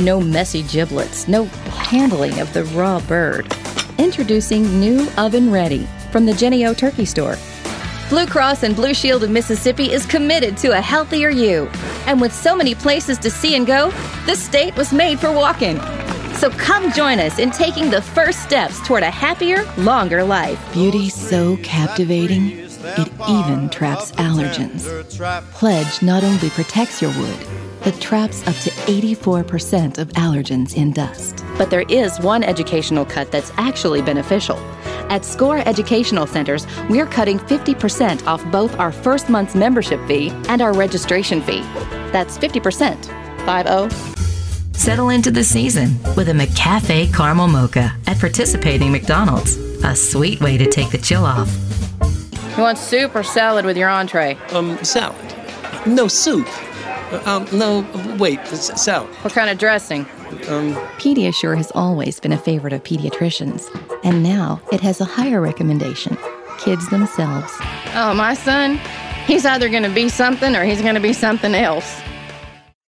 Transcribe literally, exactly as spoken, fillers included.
No messy giblets, no handling of the raw bird. Introducing new Oven Ready from the Jennie-O Turkey Store. Blue Cross and Blue Shield of Mississippi is committed to a healthier you. And with so many places to see and go, this state was made for walking. So come join us in taking the first steps toward a happier, longer life. Beauty so captivating, it even traps allergens. Pledge not only protects your wood, but traps up to eighty-four percent of allergens in dust. But there is one educational cut that's actually beneficial. At SCORE Educational Centers, we're cutting fifty percent off both our first month's membership fee and our registration fee. That's fifty percent. five oh. Settle into the season with a McCafe Caramel Mocha at participating McDonald's. A sweet way to take the chill off. You want soup or salad with your entree? Um, salad. No soup. Uh, um, no, wait, s- salad. What kind of dressing? Um, Pediasure has always been a favorite of pediatricians, and now it has a higher recommendation: kids themselves. Oh, my son? He's either going to be something or he's going to be something else.